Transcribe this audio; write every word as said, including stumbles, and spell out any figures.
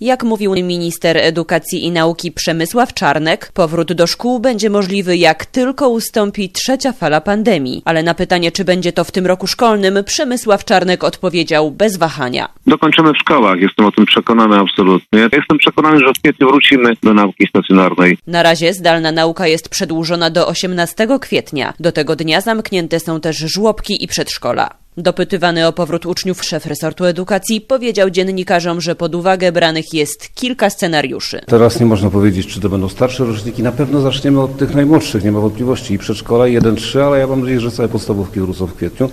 Jak mówił minister edukacji i nauki Przemysław Czarnek, powrót do szkół będzie możliwy, jak tylko ustąpi trzecia fala pandemii. Ale na pytanie, czy będzie to w tym roku szkolnym, Przemysław Czarnek odpowiedział bez wahania. Dokończymy w szkołach, jestem o tym przekonany absolutnie. Jestem przekonany, że w kwietniu wrócimy do nauki stacjonarnej. Na razie zdalna nauka jest przedłużona do osiemnastego kwietnia. Do tego dnia zamknięte są też żłobki i przedszkola. Dopytywany o powrót uczniów szef resortu edukacji powiedział dziennikarzom, że pod uwagę branych jest kilka scenariuszy. Teraz nie można powiedzieć, czy to będą starsze roczniki. Na pewno zaczniemy od tych najmłodszych, nie ma wątpliwości. I przedszkola, jeden trzy, ale ja mam nadzieję, że całe podstawówki wrócą w kwietniu.